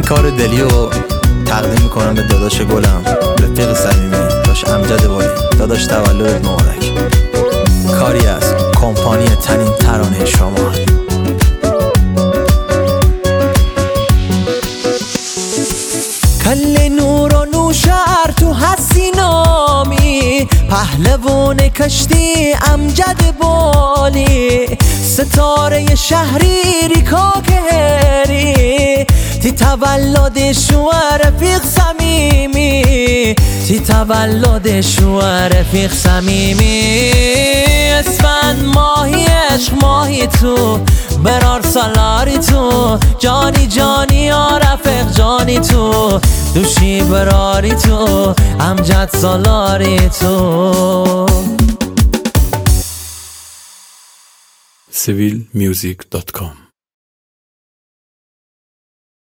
کار دلیو تقدیم میکنم به داداش گلم، رفیق صمیمی، داش امجد والی. داداش تولدت مبارک. کاری از کمپانی تنین ترانه شما. کل نور و نوشر تو هستی نامی، پهلوان کشتی امجد بالی، ستاره شهری کاک هری، تی تولد شو رفیق صمیمی، تی تولد شو رفیق صمیمی. اسفند ماهی عشق ماهی تو، برار سالاری تو، جانی جانی یا رفیق جانی تو، دوشی براری تو، امجد سالاری تو. civilmusic.com